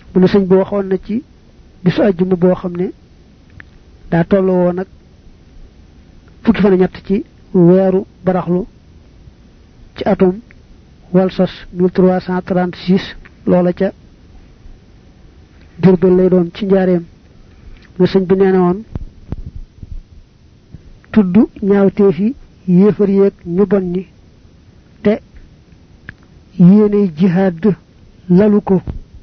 mu ne sëñ bi waxoon na ci bisu àjjuma boo xam ne daa tolloo woon nag fukki fan ñett ci weeru baraxlu ci atum walsas 1336 loola ca Jurbel lay doon ci njaareem ne sëñ bi nee na woon tudd ñaawteef yi yéefar yeeg ñu bon ñi te yéeney jihaad lalu ko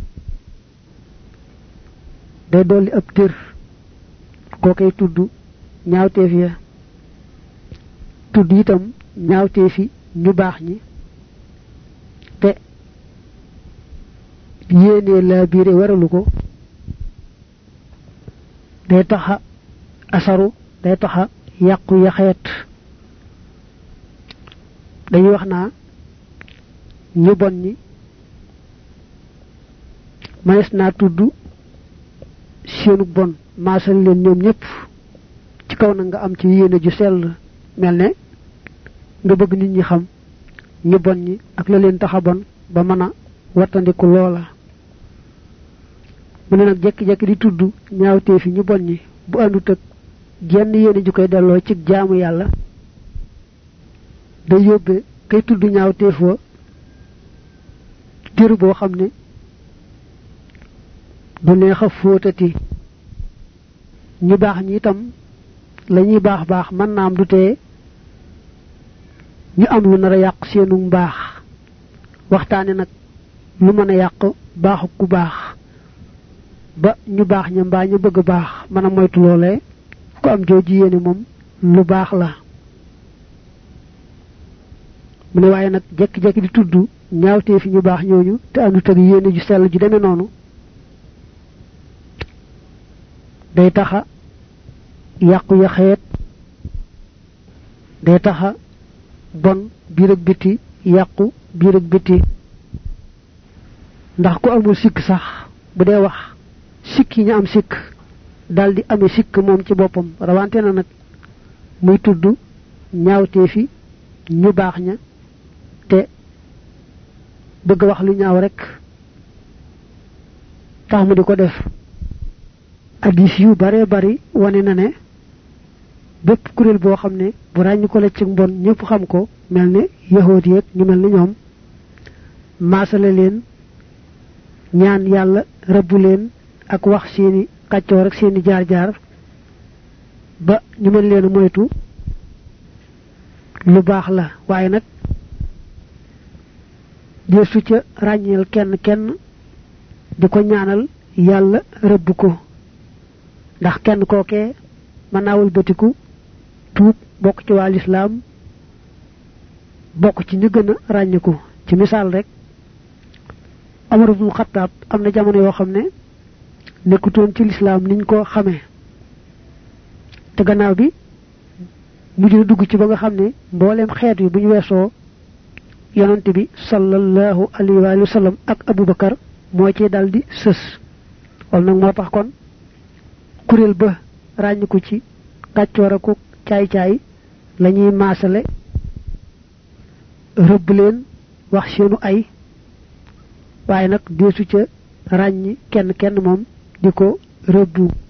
day dolli ab tër koo koy tudd ñaawteef ya tudd itam ñaawteefi ñu baax ñi te yéenee laa biire waralu ko day taxa asaru day taxa yàqu yaxeet dañuy wax naa ñu bon ñi manes naa tudd seenu bon maasal leen ñoom ñëpp ci kaw na nga am ci yéene ju sell mel ne nga bëgg nit ñi xam ñu bon ñi ak la leen taxa bon ba mën a wattandiku loola mu ne nag jekki-jekki di tudd ñaawteefi ñu bon ñi bu àndut ak jenn yéene ju koy delloo ci jaamu yàlla day yóbbe kay tudd ñaawteef wa tér boo xam ne du neex a fóotati ñu baax ñi itam la ñuy baax baax mën naa am du tee ñu am lu nar a yàq seenu mbaax waxtaane nag lu mën a yàq baaxu ku baax ba ñu baax ña mbaa ñu bëgg baax mën a moytu loolee ku am jooju yéene moom lu baax la mu ne waaye nag jekki-jekki di tudd ñaawtee fi ñu baax ñooñu te àndut ak yéene ju sell ju demee noonu day taxa yàqu yaxeet day taxa bon biir ak biti yàqu biir ak biti ndax ku amul sikk sax bu dee wax sikk yi ñu am sikk daldi amee sikk moom ci boppam rawante na nag muy tudd ñaawtee fi ñu baax ña te bëgg wax lu ñaaw rek tax mu di ko def hadis yu bare bari wane na ne bépp kuréel boo xam ne bu ràññ ko la ci mbon ñëpp xam ko mel ne yahood yeeg ñu mel ni ñoom maasale leen ñaan yàlla rëbbu leen ak wax seeni kàccoor ak seeni jaar-jaar ba ñu mën leen moytu lu baax la waaye nag deesu ca ràññeel kenn di ko ñaanal yàlla rëbb ko ndax kenn kookee mën naa wëlbatiku tuub bokk ci waa lislaam bokk ci ñu gën a ràññiku ci misaal rek Umar ibn Khattab am na jamono yoo xam ne nekkutoon ci lislaam niñ ko xamee te gannaaw bi mujj na dugg ci ba nga xam ne mbooleem xeet yi bu ñu weesoo yonante bi sallallahu alayhi wa sallam ak Abubakar moo ci daldi sës wal nag moo tax kon kuréel ba ràññiku ci kàccoor ak caay-caay lañuy maasale rëbb leen wax seenu ay waaye nag deesu ca ràññi kenn moom di ko rëbbu